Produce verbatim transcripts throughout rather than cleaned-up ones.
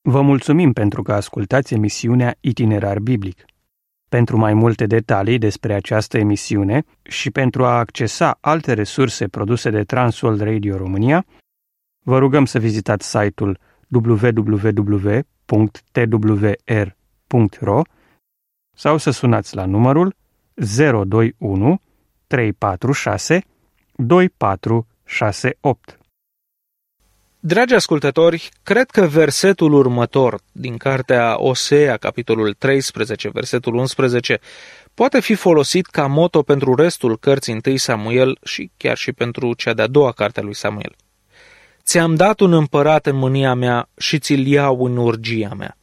Vă mulțumim pentru că ascultați emisiunea Itinerar Biblic. Pentru mai multe detalii despre această emisiune și pentru a accesa alte resurse produse de Transworld Radio România, vă rugăm să vizitați site-ul w w w punct t w r punct r o sau să sunați la numărul zero doi unu trei patru șase doi patru șase opt. Dragi ascultători, cred că versetul următor din cartea Osea, capitolul treisprezece, versetul unsprezece, poate fi folosit ca moto pentru restul cărții întâi Samuel și chiar și pentru cea de-a doua carte a lui Samuel. Ți-am dat un împărat în mânia mea și ți-l iau în urgia mea.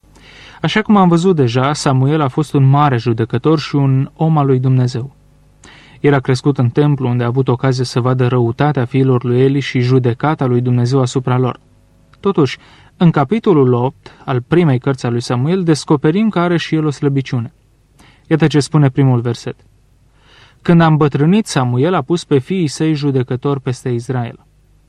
Așa cum am văzut deja, Samuel a fost un mare judecător și un om al lui Dumnezeu. El a crescut în templu, unde a avut ocazie să vadă răutatea fiilor lui Eli și judecata lui Dumnezeu asupra lor. Totuși, în capitolul opt al primei cărți a lui Samuel, descoperim că are și el o slăbiciune. Iată ce spune primul verset. Când a îmbătrânit, Samuel a pus pe fiii săi judecători peste Israel.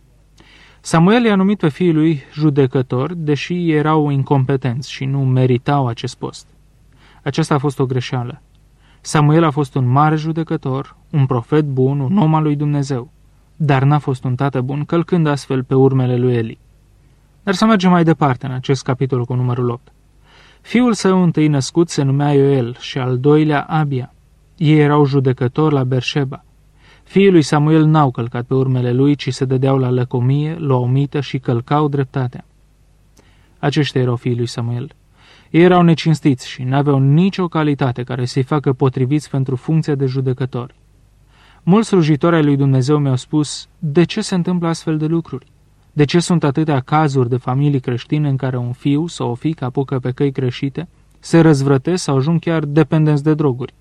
Samuel i-a numit pe fiii lui judecători, deși erau incompetenți și nu meritau acest post. Aceasta a fost o greșeală. Samuel a fost un mare judecător, un profet bun, un om al lui Dumnezeu, dar n-a fost un tată bun, călcând astfel pe urmele lui Eli. Dar să mergem mai departe în acest capitol cu numărul opt. Fiul său întâi născut se numea Ioel și al doilea Abia. Ei erau judecători la Berșeba. Fiii lui Samuel n-au călcat pe urmele lui, ci se dădeau la lăcomie, luau mită și călcau dreptatea. Aceștia erau fiii lui Samuel. Ei erau necinstiți și n-aveau nicio calitate care să-i facă potriviți pentru funcția de judecători. Mulți slujitori ai lui Dumnezeu mi-au spus, de ce se întâmplă astfel de lucruri? De ce sunt atâtea cazuri de familii creștine în care un fiu sau o fiică apucă pe căi greșite, se răzvrătesc sau ajung chiar dependenți de droguri?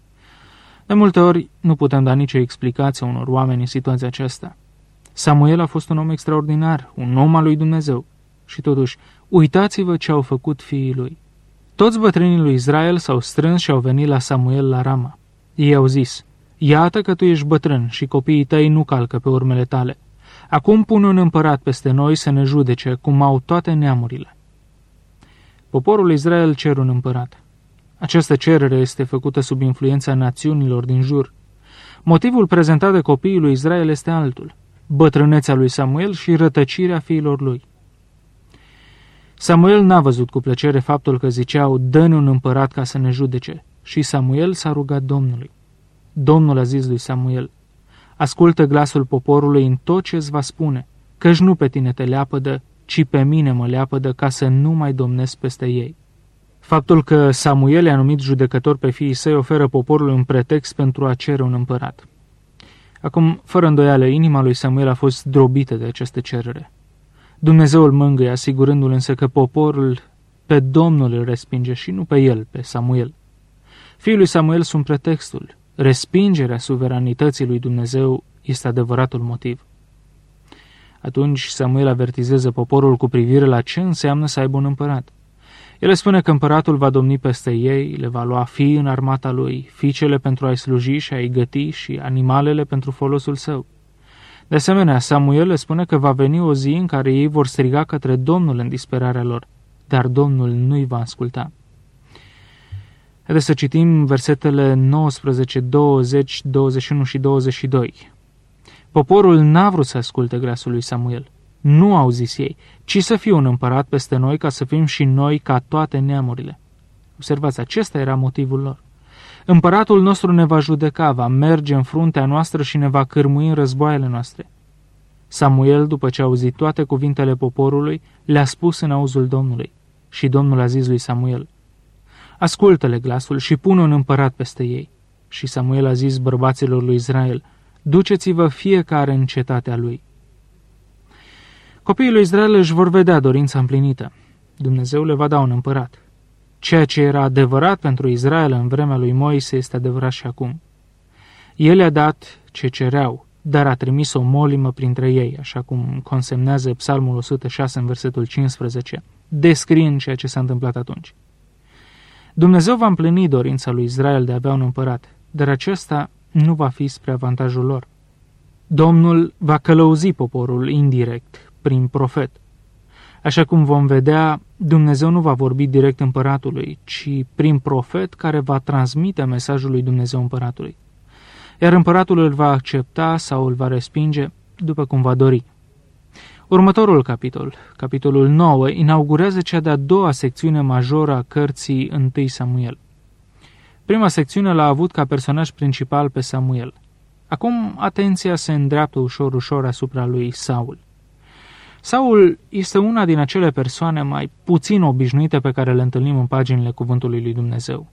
De multe ori nu putem da nicio explicație unor oameni în situația aceasta. Samuel a fost un om extraordinar, un om al lui Dumnezeu. Și totuși, uitați-vă ce au făcut fiii lui. Toți bătrânii lui Israel s-au strâns și au venit la Samuel la Rama. Ei au zis, iată că tu ești bătrân și copiii tăi nu calcă pe urmele tale. Acum pune un împărat peste noi să ne judece, cum au toate neamurile. Poporul Israel cer un împărat. Această cerere este făcută sub influența națiunilor din jur. Motivul prezentat de copiii lui Israel este altul, bătrânețea lui Samuel și rătăcirea fiilor lui. Samuel n-a văzut cu plăcere faptul că ziceau, dă-ne un împărat ca să ne judece, și Samuel s-a rugat Domnului. Domnul a zis lui Samuel, ascultă glasul poporului în tot ce îți va spune, căci nu pe tine te leapădă, ci pe mine mă leapădă ca să nu mai domnesc peste ei. Faptul că Samuel i-a numit judecător pe fiii săi oferă poporului un pretext pentru a cere un împărat. Acum, fără îndoială, inima lui Samuel a fost zdrobită de această cerere. Dumnezeu îl mângâie, asigurându-l însă că poporul pe Domnul îl respinge și nu pe el, pe Samuel. Fiii lui Samuel sunt pretextul. Respingerea suveranității lui Dumnezeu este adevăratul motiv. Atunci Samuel avertizează poporul cu privire la ce înseamnă să aibă un împărat. El spune că împăratul va domni peste ei, le va lua fii în armata lui, fiicele pentru a-i sluji și a-i găti și animalele pentru folosul său. De asemenea, Samuel le spune că va veni o zi în care ei vor striga către Domnul în disperarea lor, dar Domnul nu-i va asculta. Haideți să citim versetele nouăsprezece, douăzeci, douăzeci și unu și douăzeci și doi. Poporul n-a vrut să asculte glasul lui Samuel. Nu au zis ei, ci să fie un împărat peste noi ca să fim și noi ca toate neamurile. Observați, acesta era motivul lor. Împăratul nostru ne va judeca, va merge în fruntea noastră și ne va cârmui în războaiele noastre. Samuel, după ce a auzit toate cuvintele poporului, le-a spus în auzul Domnului. Și Domnul a zis lui Samuel, ascultă-le glasul și pune un împărat peste ei. Și Samuel a zis bărbaților lui Israel, duceți-vă fiecare în cetatea lui. Copiii lui Israel își vor vedea dorința împlinită. Dumnezeu le va da un împărat. Ceea ce era adevărat pentru Israel în vremea lui Moise este adevărat și acum. El le-a dat ce cereau, dar a trimis o molimă printre ei, așa cum consemnează Psalmul o sută șase în versetul cincisprezece, descriind ceea ce s-a întâmplat atunci. Dumnezeu va împlini dorința lui Israel de a avea un împărat, dar acesta nu va fi spre avantajul lor. Domnul va călăuzi poporul indirect, prin profet. Așa cum vom vedea, Dumnezeu nu va vorbi direct împăratului, ci prin profet care va transmite mesajul lui Dumnezeu împăratului. Iar împăratul îl va accepta sau îl va respinge după cum va dori. Următorul capitol, capitolul nouă, inaugurează cea de-a doua secțiune majoră a cărții întâi Samuel. Prima secțiune l-a avut ca personaj principal pe Samuel. Acum atenția se îndreaptă ușor-ușor asupra lui Saul. Saul este una din acele persoane mai puțin obișnuite pe care le întâlnim în paginile Cuvântului lui Dumnezeu.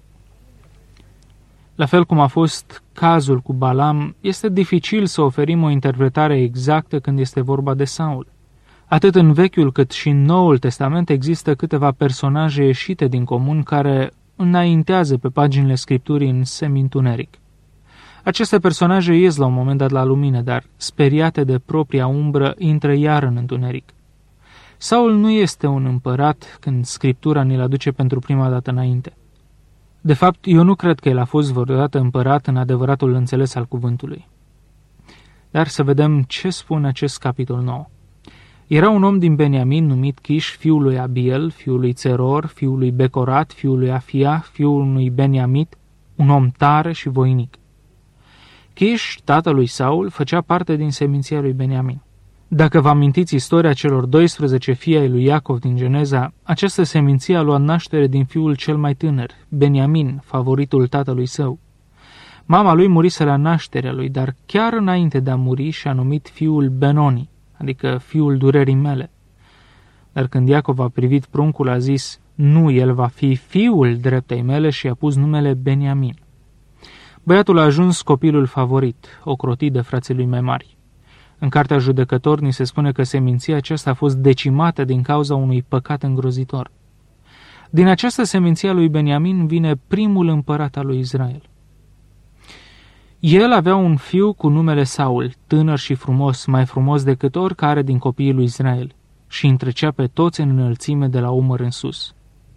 La fel cum a fost cazul cu Balam, este dificil să oferim o interpretare exactă când este vorba de Saul. Atât în Vechiul cât și în Noul Testament există câteva personaje ieșite din comun care înaintează pe paginile Scripturii în semintuneric. Aceste personaje ies la un moment dat la lumină, dar, speriate de propria umbră, intră iar în întuneric. Saul nu este un împărat când Scriptura ni-l aduce pentru prima dată înainte. De fapt, eu nu cred că el a fost vreodată împărat în adevăratul înțeles al cuvântului. Dar să vedem ce spune acest capitol nouă. Era un om din Beniamin numit Chiș, fiul lui Abiel, fiul lui Țeror, fiul lui Becorat, fiul lui Afia, fiul lui Beniamit, un om tare și voinic. Chiș, tatălui Saul, făcea parte din seminția lui Beniamin. Dacă vă amintiți istoria celor doisprezece fii ai lui Iacov din Geneza, această seminție a luat naștere din fiul cel mai tânăr, Beniamin, favoritul tatălui său. Mama lui murise la nașterea lui, dar chiar înainte de a muri și-a numit fiul Benoni, adică fiul durerii mele. Dar când Iacov a privit pruncul, a zis, nu, el va fi fiul dreptei mele și a pus numele Beniamin. Băiatul a ajuns copilul favorit, ocrotit de frații lui mai mari. În Cartea Judecători ni se spune că seminția aceasta a fost decimată din cauza unui păcat îngrozitor. Din această seminție a lui Beniamin vine primul împărat al lui Israel. El avea un fiu cu numele Saul, tânăr și frumos, mai frumos decât oricare din copiii lui Israel, și întrecea pe toți în înălțime de la umăr în sus.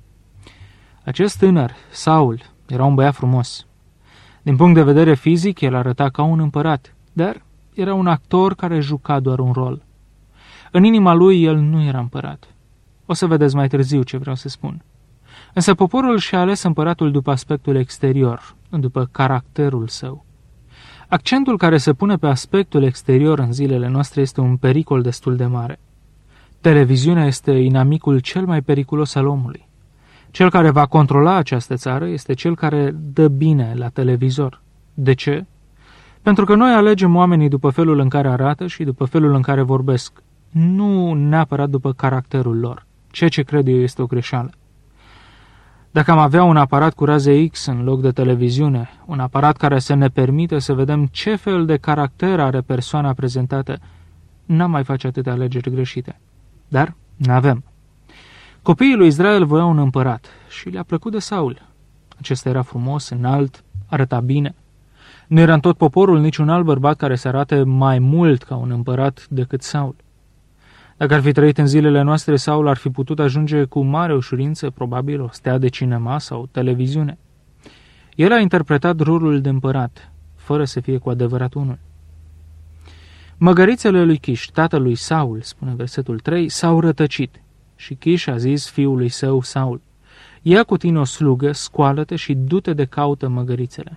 Acest tânăr, Saul, era un băiat frumos. Din punct de vedere fizic, el arăta ca un împărat, dar era un actor care juca doar un rol. În inima lui, el nu era împărat. O să vedeți mai târziu ce vreau să spun. Însă poporul și-a ales împăratul după aspectul exterior, după caracterul său. Accentul care se pune pe aspectul exterior în zilele noastre este un pericol destul de mare. Televiziunea este inamicul cel mai periculos al omului. Cel care va controla această țară este cel care dă bine la televizor. De ce? Pentru că noi alegem oamenii după felul în care arată și după felul în care vorbesc, nu neapărat după caracterul lor. Ceea ce cred eu este o greșeală. Dacă am avea un aparat cu raze X în loc de televiziune, un aparat care să ne permită să vedem ce fel de caracter are persoana prezentată, n-am mai face atâtea alegeri greșite. Dar n-avem. Copiii lui Israel voiau un împărat și le-a plăcut de Saul. Acesta era frumos, înalt, arăta bine. Nu era în tot poporul niciun alt bărbat care să arate mai mult ca un împărat decât Saul. Dacă ar fi trăit în zilele noastre, Saul ar fi putut ajunge cu mare ușurință, probabil, o stea de cinema sau televiziune. El a interpretat rolul de împărat, fără să fie cu adevărat unul. Măgărițele lui Chiș, tatălui Saul, spune versetul trei, s-au rătăcit și Chiș a zis fiului său Saul, ia cu tine o slugă, scoală-te și du-te de caută măgărițele.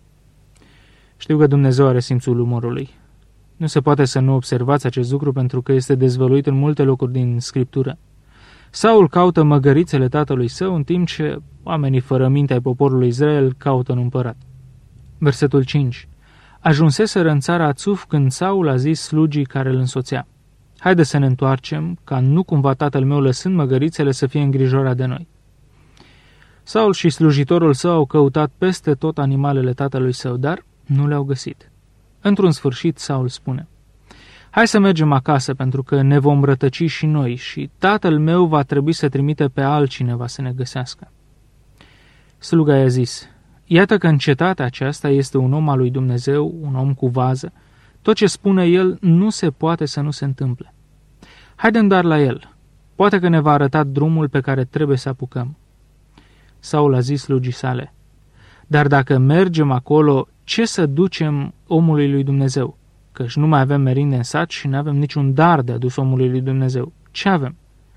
Știu că Dumnezeu are simțul umorului. Nu se poate să nu observați acest lucru pentru că este dezvăluit în multe locuri din Scriptură. Saul caută măgărițele tatălui său, în timp ce oamenii fără minte ai poporului Israel caută un împărat. Versetul cinci. Ajunseseră în țara Ațuf când Saul a zis slugii care îl însoțea, haide să ne întoarcem, ca nu cumva tatăl meu lăsând măgărițele să fie îngrijorat de noi. Saul și slujitorul său au căutat peste tot animalele tatălui său, dar nu le-au găsit. Într-un sfârșit, Saul spune, hai să mergem acasă pentru că ne vom rătăci și noi și tatăl meu va trebui să trimite pe altcineva să ne găsească. Sluga i-a zis, iată că în cetatea aceasta este un om al lui Dumnezeu, un om cu vază. Tot ce spune el nu se poate să nu se întâmple. Haidem doar la el. Poate că ne va arăta drumul pe care trebuie să apucăm. Saul a zis slugii sale, dar dacă mergem acolo, ce să ducem omului lui Dumnezeu? Căci nu mai avem merinde în sat și nu avem niciun dar de adus omului lui Dumnezeu. Ce avem?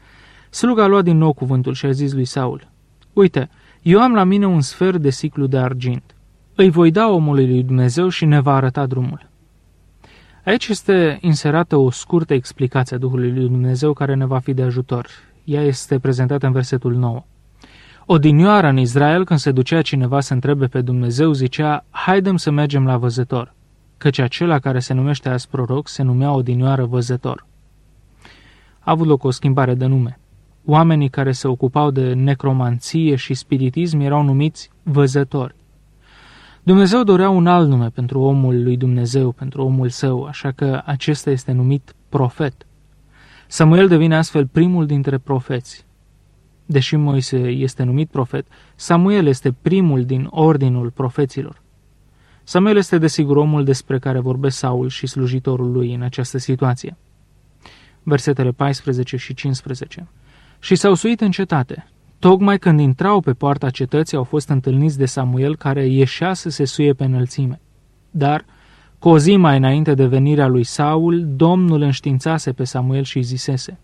Sluga a luat din nou cuvântul și a zis lui Saul: uite, eu am la mine un sfert de siclu de argint. Îi voi da omului lui Dumnezeu și ne va arăta drumul. Aici este inserată o scurtă explicație a Duhului lui Dumnezeu care ne va fi de ajutor. Ea este prezentată în versetul nouă. Odinioară în Israel, când se ducea cineva să întrebe pe Dumnezeu, zicea: haidem să mergem la văzător, căci acela care se numește azi proroc se numea odinioară văzător. A avut loc o schimbare de nume. Oamenii care se ocupau de necromanție și spiritism erau numiți văzători. Dumnezeu dorea un alt nume pentru omul lui Dumnezeu, pentru omul său, așa că acesta este numit profet. Samuel devine astfel primul dintre profeți. Deși Moise este numit profet, Samuel este primul din ordinul profeților. Samuel este desigur omul despre care vorbesc Saul și slujitorul lui în această situație. Versetele paisprezece și cincisprezece. Și s-au suit în cetate. Tocmai când intrau pe poarta cetății au fost întâlniți de Samuel, care ieșea să se suie pe înălțime. Dar, cu o zi mai înainte de venirea lui Saul, Domnul înștiințase pe Samuel și zisese.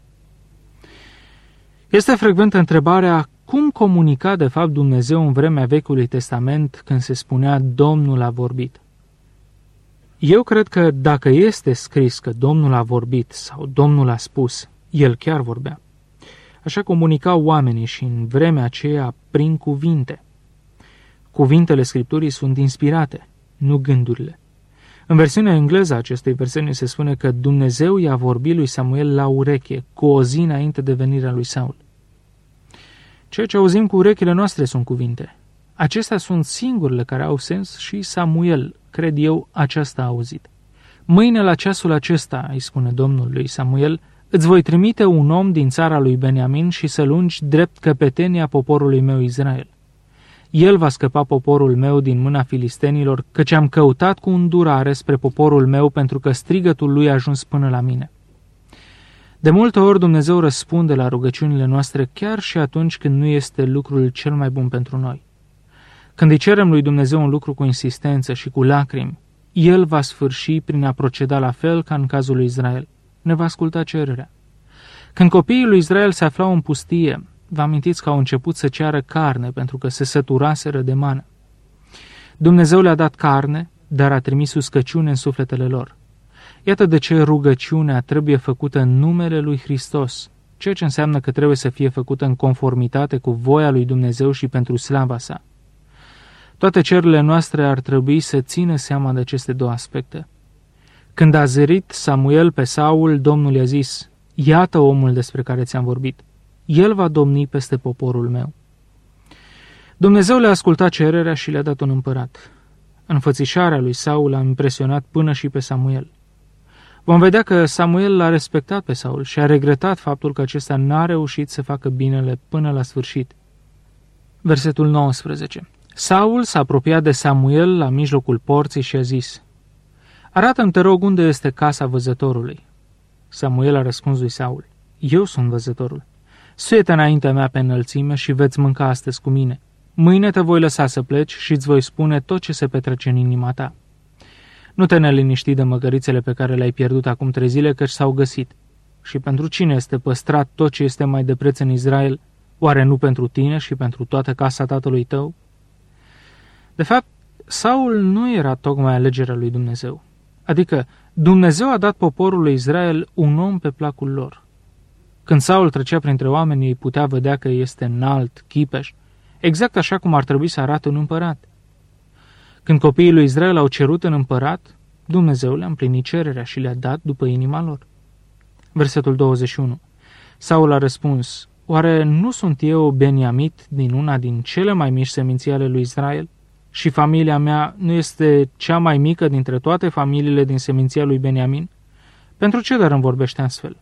Este frecventă întrebarea cum comunica de fapt Dumnezeu în vremea Vechiului Testament când se spunea Domnul a vorbit. Eu cred că dacă este scris că Domnul a vorbit sau Domnul a spus, El chiar vorbea. Așa comunicau oamenii și în vremea aceea prin cuvinte. Cuvintele Scripturii sunt inspirate, nu gândurile. În versiunea engleză a acestei versiuni se spune că Dumnezeu i-a vorbit lui Samuel la ureche, cu o zi înainte de venirea lui Saul. Ceea ce auzim cu urechile noastre sunt cuvinte. Acestea sunt singurele care au sens și Samuel, cred eu, aceasta a auzit. Mâine la ceasul acesta, îi spune Domnul lui Samuel, îți voi trimite un om din țara lui Beniamin și să-l ungi drept căpetenia poporului meu Israel. El va scăpa poporul meu din mâna filistenilor, căci am căutat cu îndurare spre poporul meu pentru că strigătul lui a ajuns până la mine. De multe ori Dumnezeu răspunde la rugăciunile noastre chiar și atunci când nu este lucrul cel mai bun pentru noi. Când îi cerem lui Dumnezeu un lucru cu insistență și cu lacrimi, El va sfârși prin a proceda la fel ca în cazul lui Israel. Ne va asculta cererea. Când copiii lui Israel se aflau în pustie, vă amintiți că au început să ceară carne pentru că se săturaseră de mană. Dumnezeu le-a dat carne, dar a trimis uscăciune în sufletele lor. Iată de ce rugăciunea trebuie făcută în numele lui Hristos, ceea ce înseamnă că trebuie să fie făcută în conformitate cu voia lui Dumnezeu și pentru slava sa. Toate cererile noastre ar trebui să țină seama de aceste două aspecte. Când a zărit Samuel pe Saul, Domnul i-a zis: iată omul despre care ți-am vorbit. El va domni peste poporul meu. Dumnezeu le-a ascultat cererea și le-a dat un împărat. Înfățișarea lui Saul a impresionat până și pe Samuel. Vom vedea că Samuel l-a respectat pe Saul și a regretat faptul că acesta n-a reușit să facă binele până la sfârșit. Versetul nouăsprezece. Saul s-a apropiat de Samuel la mijlocul porții și a zis: arată-mi, te rog, unde este casa văzătorului. Samuel a răspuns lui Saul: eu sunt văzătorul. Suie-te înaintea mea pe înălțime și veți mânca astăzi cu mine. Mâine te voi lăsa să pleci și îți voi spune tot ce se petrece în inima ta. Nu te neliniști de măgărițele pe care le-ai pierdut acum trei zile, căci s-au găsit. Și pentru cine este păstrat tot ce este mai de preț în Israel? Oare nu pentru tine și pentru toată casa tatălui tău? De fapt, Saul nu era tocmai alegerea lui Dumnezeu. Adică, Dumnezeu a dat poporului Israel un om pe placul lor. Când Saul trecea printre oameni, ei putea vedea că este înalt, chipeș, exact așa cum ar trebui să arate un împărat. Când copiii lui Israel au cerut un împărat, Dumnezeu le-a împlinit cererea și le-a dat după inima lor. Versetul douăzeci și unu. Saul a răspuns: oare nu sunt eu beniamit din una din cele mai mici seminții ale lui Israel? Și familia mea nu este cea mai mică dintre toate familiile din seminția lui Beniamin? Pentru ce dar îmi vorbește astfel?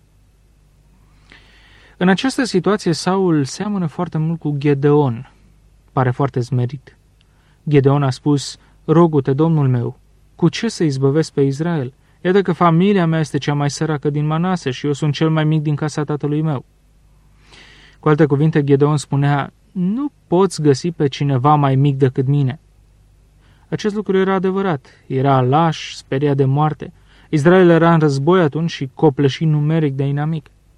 În această situație, Saul seamănă foarte mult cu Gedeon. Pare foarte zmerit. Gedeon a spus: rogu-te, Domnul meu, cu ce să izbăvesc pe Israel? Iată că familia mea este cea mai săracă din Manase și eu sunt cel mai mic din casa tatălui meu. Cu alte cuvinte, Gedeon spunea: nu poți găsi pe cineva mai mic decât mine. Acest lucru era adevărat. Era laș, speriat de moarte. Israel era în război atunci și copleșit numeric de inamic.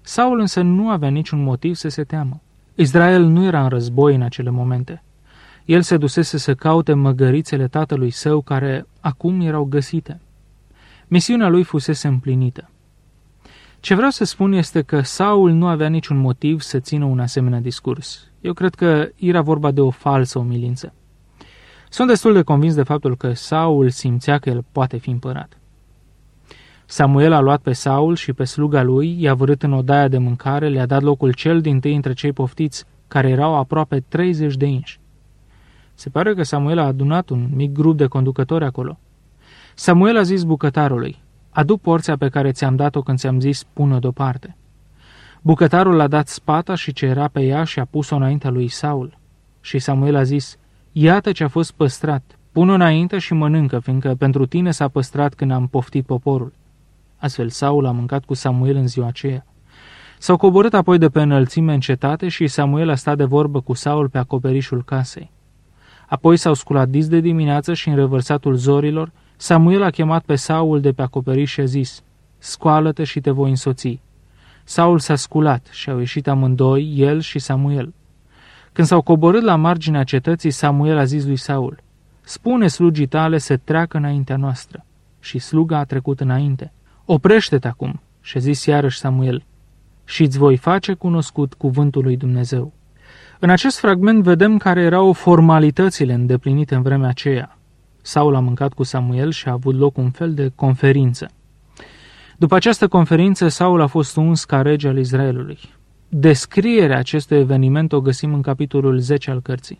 Saul însă nu avea niciun motiv să se teamă. Israel nu era în război în acele momente. El se dusese să caute măgărițele tatălui său, care acum erau găsite. Misiunea lui fusese împlinită. Ce vreau să spun este că Saul nu avea niciun motiv să țină un asemenea discurs. Eu cred că era vorba de o falsă umilință. Sunt destul de convins de faptul că Saul simțea că el poate fi împărat. Samuel a luat pe Saul și pe sluga lui, i-a vărât în odaia de mâncare, le-a dat locul cel dintâi între cei poftiți, care erau aproape treizeci de inși. Se pare că Samuel a adunat un mic grup de conducători acolo. Samuel a zis bucătarului: adu porția pe care ți-am dat-o când ți-am zis, pune-o deoparte. Bucătarul a dat spata și ce era pe ea și a pus-o înaintea lui Saul. Și Samuel a zis: iată ce a fost păstrat, pun-o înainte și mănâncă, fiindcă pentru tine s-a păstrat când am poftit poporul. Astfel Saul a mâncat cu Samuel în ziua aceea. S-au coborât apoi de pe înălțime în cetate și Samuel a stat de vorbă cu Saul pe acoperișul casei. Apoi s-au sculat dis de dimineață și în revărsatul zorilor, Samuel a chemat pe Saul de pe acoperiș și a zis: scoală-te și te voi însoți. Saul s-a sculat și au ieșit amândoi, el și Samuel. Când s-au coborât la marginea cetății, Samuel a zis lui Saul: spune slugii tale să treacă înaintea noastră. Și sluga a trecut înainte. Oprește-te acum, și-a zis iarăși Samuel, și îți voi face cunoscut cuvântul lui Dumnezeu. În acest fragment vedem care erau formalitățile îndeplinite în vremea aceea. Saul a mâncat cu Samuel și a avut loc un fel de conferință. După această conferință, Saul a fost uns ca rege al Israelului. Descrierea acestui eveniment o găsim în capitolul zece al cărții.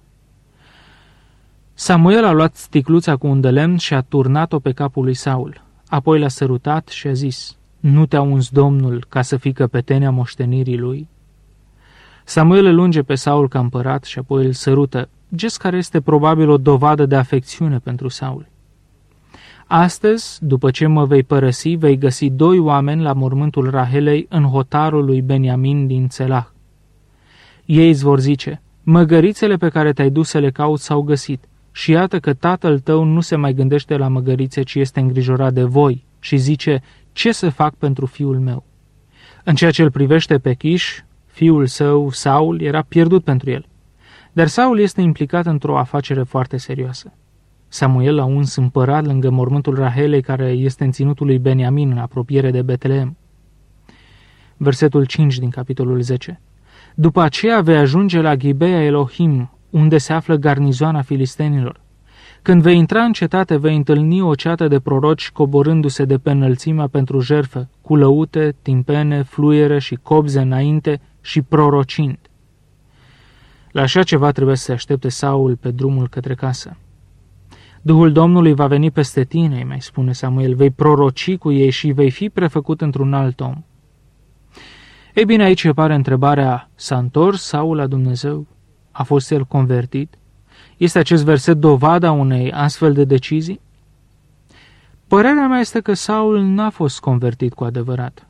Samuel a luat sticluța cu un de lemn și a turnat-o pe capul lui Saul. Apoi l-a sărutat și a zis: nu te-a uns Domnul ca să fii căpetenia moștenirii lui? Samuel îl unge pe Saul ca împărat și apoi îl sărută, gest care este probabil o dovadă de afecțiune pentru Saul. Astăzi, după ce mă vei părăsi, vei găsi doi oameni la mormântul Rahelei în hotarul lui Beniamin din Țelah. Ei îți vor zice: măgărițele pe care te-ai dus să le cauți s-au găsit și iată că tatăl tău nu se mai gândește la măgărițe, ci este îngrijorat de voi și zice: ce să fac pentru fiul meu? În ceea ce îl privește pe Chiș, fiul său, Saul, era pierdut pentru el. Dar Saul este implicat într-o afacere foarte serioasă. Samuel l-a uns împărat lângă mormântul Rahelei, care este în ținutul lui Beniamin, în apropiere de Betlehem. Versetul cinci din capitolul zece. După aceea vei ajunge la Ghibea Elohim, unde se află garnizoana filistenilor. Când vei intra în cetate, vei întâlni o ceată de proroci coborându-se de pe înălțimea pentru jertfă, cu lăute, timpene, fluiere și cobze înainte și prorocind. La așa ceva trebuie să se aștepte Saul pe drumul către casă. Duhul Domnului va veni peste tine, îi mai spune Samuel, vei proroci cu ei și vei fi prefăcut într-un alt om. Ei bine, aici apare întrebarea: s-a întors Saul la Dumnezeu? A fost el convertit? Este acest verset dovada unei astfel de decizii? Părerea mea este că Saul n-a fost convertit cu adevărat.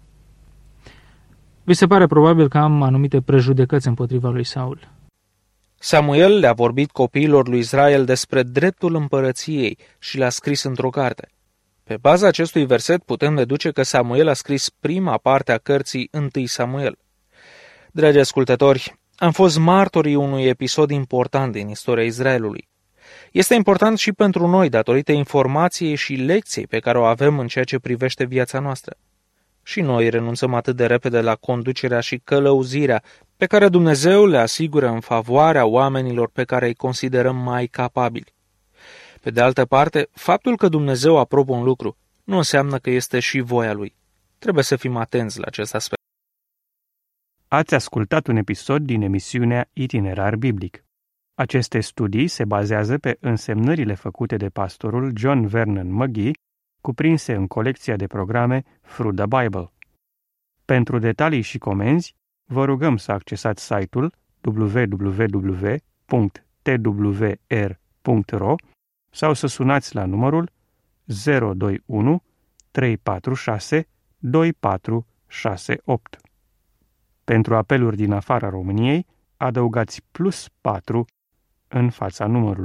Vi se pare probabil că am anumite prejudecăți împotriva lui Saul. Samuel le-a vorbit copiilor lui Israel despre dreptul împărăției și l-a scris într-o carte. Pe baza acestui verset putem deduce că Samuel a scris prima parte a cărții întâi Samuel. Dragi ascultători, am fost martorii unui episod important din istoria Israelului. Este important și pentru noi datorită informației și lecției pe care o avem în ceea ce privește viața noastră. Și noi renunțăm atât de repede la conducerea și călăuzirea pe care Dumnezeu le asigură în favoarea oamenilor pe care îi considerăm mai capabili. Pe de altă parte, faptul că Dumnezeu aprobă un lucru nu înseamnă că este și voia Lui. Trebuie să fim atenți la acest aspect. Ați ascultat un episod din emisiunea Itinerar Biblic. Aceste studii se bazează pe însemnările făcute de pastorul John Vernon McGee, cuprinse în colecția de programe Through the Bible. Pentru detalii și comenzi, vă rugăm să accesați site-ul w w w punct t w r punct r o sau să sunați la numărul zero doi unu trei patru șase doi patru șase opt. Pentru apeluri din afara României, adăugați plus patru în fața numărului.